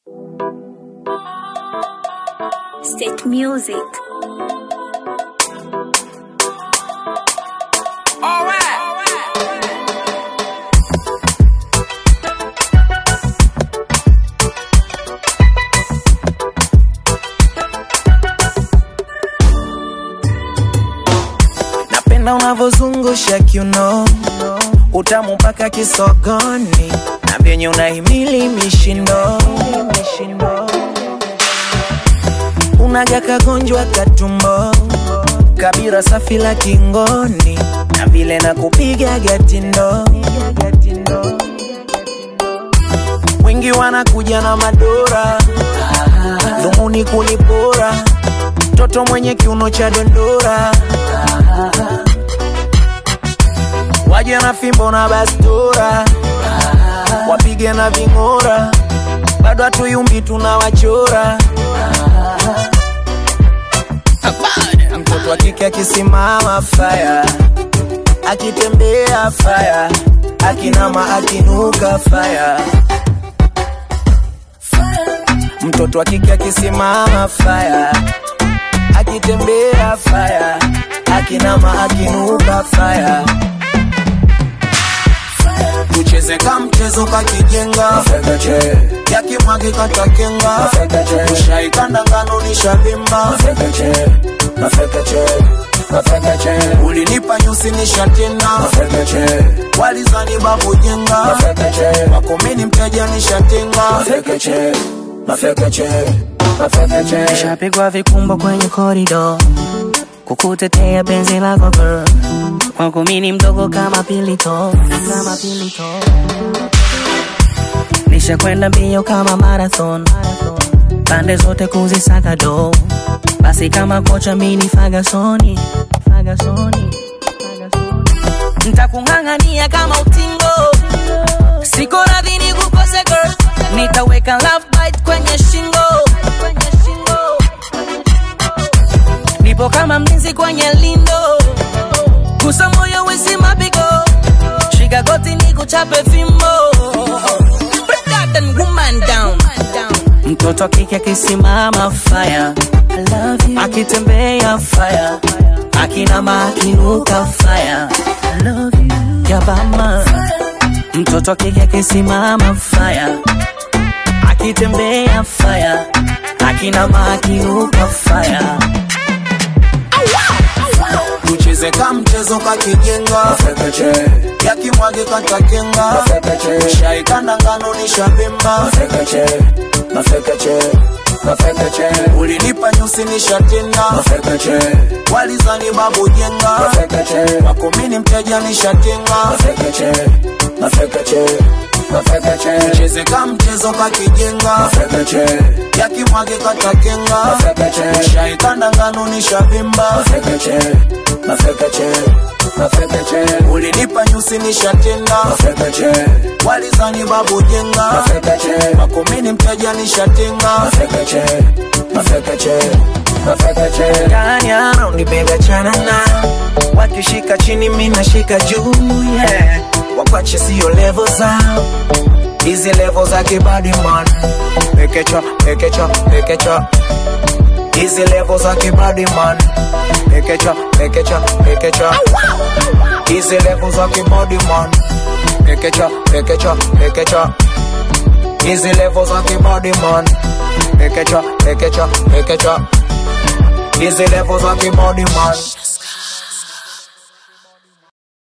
State music. Napenda unavozungusha kiuno, utamu mpaka kisogoni, na vyenye unahimili mishindo. Unaga kagonjwa katumbo, kabira safi la kingoni, na vile na kupiga gatindo. Wengi wanakuja na madora, dhumuni kunipora, toto mwenye kiuno cha dondora. Waje na fimbo na bastura, wapige na vingora, bado hatuyumbi tunawachora. Mtoto wa kike akisimama fire, akitembea fire, akinama akinuka fire. Mtoto wa kike akisimama fire, akitembea fire, akinama akinuka fire. Tucheze kama mchezo kakijenga, yakimwagi katakenga, ushaikanda ngano nishavimba, ulinipa nyusi nishatena, walizani babu jenga, wakomeni mteja nishatenga. Nishapigwa vikumbo kwenye korido, kukutetea penzi lako girl, kwangu mini mdogo kama pilito. Nishakwenda mbio kama marathon, pande zote kuzisaka do, basi kama kocha mini Fergusoni. Nitakung'ang'ania kama utingo, siko radhi nikukose girl, nitaweka love bite kwenye shingo. Nipo kama mlinzi kwenye lindo, gusa moyo wisi mapigo, shika goti nikuchape fimbo. Break that and woman down. Mtoto kike akisimama fire, I love you. Akitembea fire, akinama akinuka fire, I love you. Yabama. Mtoto kike akisimama fire, akitembea fire, akinama akinuka fire. Tucheze kama mchezo kakijenga, yakimwagi katakenga, ushaikanda ngano nishavimba, ulinipa nyusi nishatena, walizani babu jenga, wakomini mteja nishatenga. Tucheze kama mchezo kakijenga, yakimwagi katakenga, ushaikanda ngano nishavimba, ulinipa nyusi nishatena, walizani babu jenga, wakomini mteja nishatenga. Kanyana unibega chanana, wakishika chini mina shika juu, yeah. Wakwache siyo level zao, hizi level za kibadi man. Pekecha hizi level za kibadi man. Pekecha hizi level za kibadi man. Pekecha hizi level za kibadi man. Pekecha hizi level za kibadi man.